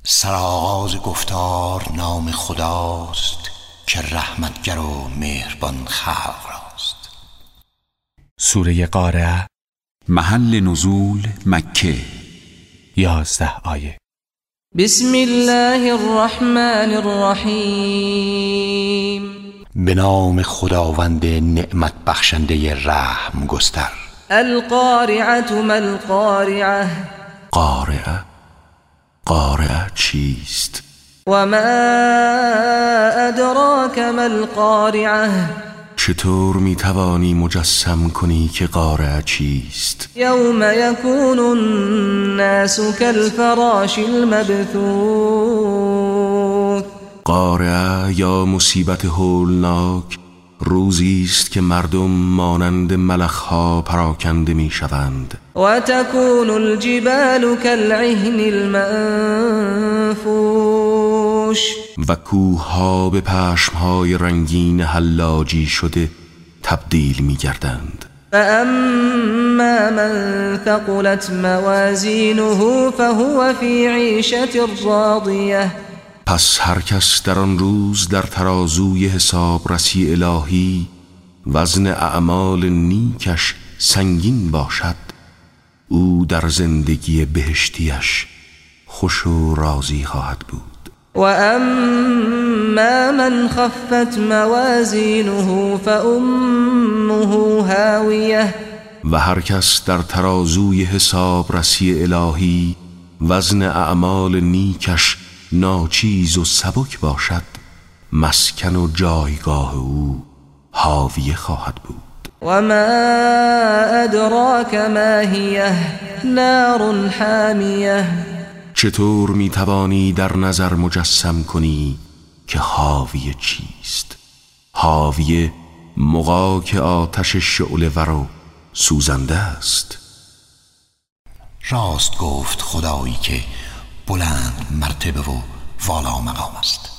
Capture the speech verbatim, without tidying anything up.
سرآغاز گفتار نام خداست که رحمتگر و مهربان خلق راست. سوره قارعه. محل نزول مکه. یازده آیه. بسم الله الرحمن الرحیم. به نام خداوند نعمت بخشنده رحم گستر. القارعة ما القارعة. قارعه قارعه چیست؟ و ما ادراک ما القارعة. چطور میتوانی مجسم کنی که قارعه چیست؟ یوم یکون الناس کالفراش المبثوث. قارعه یا مصیبت هولناک روزی است که مردم مانند ملخها پراکنده میشوند. و تکون الجبال کالعهن المنفوش. و کوهها به پشمهای رنگین حلاجی شده تبدیل میگردند. فاما من ثقلت موازینه فهو فی عیشة راضیه. پس هر کس در آن روز در ترازوی حسابرسی الهی وزن اعمال نیکش سنگین باشد، او در زندگی بهشتیش خوش و راضی خواهد بود. و اما من خفت موازینه فامه هاویه. و هر کس در ترازوی حسابرسی الهی وزن اعمال نیکش ناچیز و سبک باشد، مسکن و جایگاه او حاویه خواهد بود. و ما ادراک ما هیه نار حامیه. چطور میتوانی در نظر مجسم کنی که حاویه چیست؟ حاویه مغاک آتش شعله ور و سوزنده است. راست گفت خدایی که بلند مرتبه و والا مقام است.